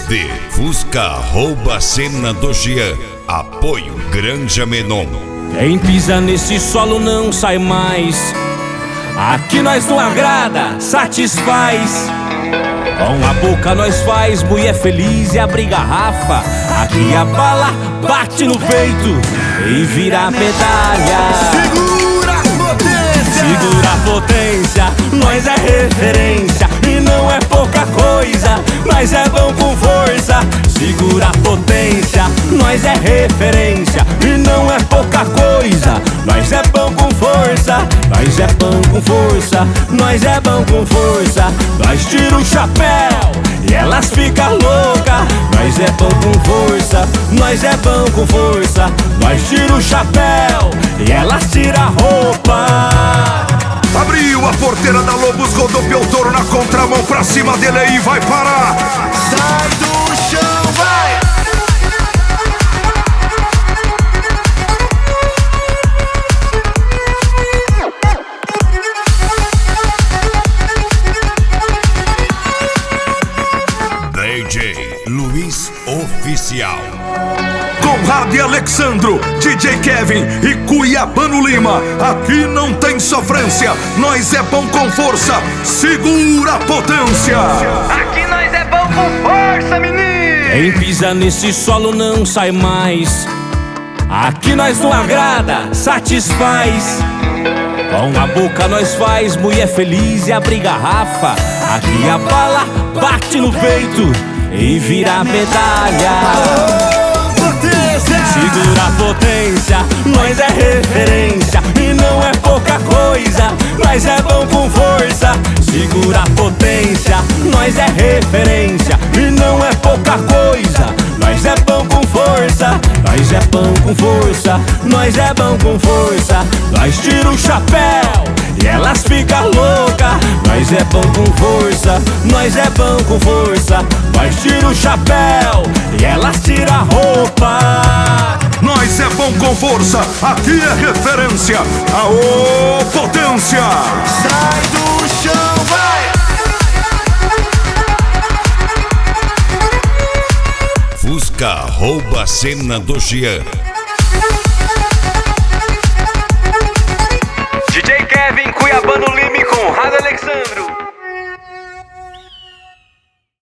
CD Fusca rouba a cena do Jean. Apoio Granja Menon. Quem pisa nesse solo não sai mais. Aqui nós não agrada, satisfaz. Com a boca nós faz mulher feliz e abre garrafa. Aqui a bala bate no peito e vira a medalha. Segura a potência! Segura a potência, nós é referência e não é pouca coisa, nós é bom com força. Segura a potência, nós é referência e não é pouca coisa, nós é bom com força. Nós é bom com força, nós é bom com força. Nós tira o chapéu e elas ficam loucas. Nós é bom com força, nós é bom com força. Nós tira o chapéu e elas tiram a roupa. Abriu a porteira da Lobos, rodopiou o touro na contramão, pra cima dele aí vai parar. Sai do chão, vai! DJ Luiz Oficial. Conrado e Alexandro, DJ Kevin e Cuiabano Lima. Aqui não tem sofrência, nós é bom com força. Segura a potência. Aqui nós é bom com força, menino. Quem pisa nesse solo não sai mais. Aqui nós não agrada, satisfaz. Com a boca nós faz mulher feliz e abre garrafa. Aqui a bala bate no peito e vira a medalha. Segura a potência, nós é referência e não é pouca coisa, nós é bom com força. Segura a potência, nós é referência e não é pouca coisa, nós é bom com força. Nós é bom com força, nós é bom com força. Nós tira o chapéu e elas ficam loucas. Nós é bom com força, nós é bom com força. Nós tira o chapéu e elas tiram a roupa. Nós é bom com força, aqui é referência. Aô, potência! Sai do chão, vai! Fusca rouba a cena do Jean. DJ Kevin, Cuiabano Lima e Conrado Alexandro.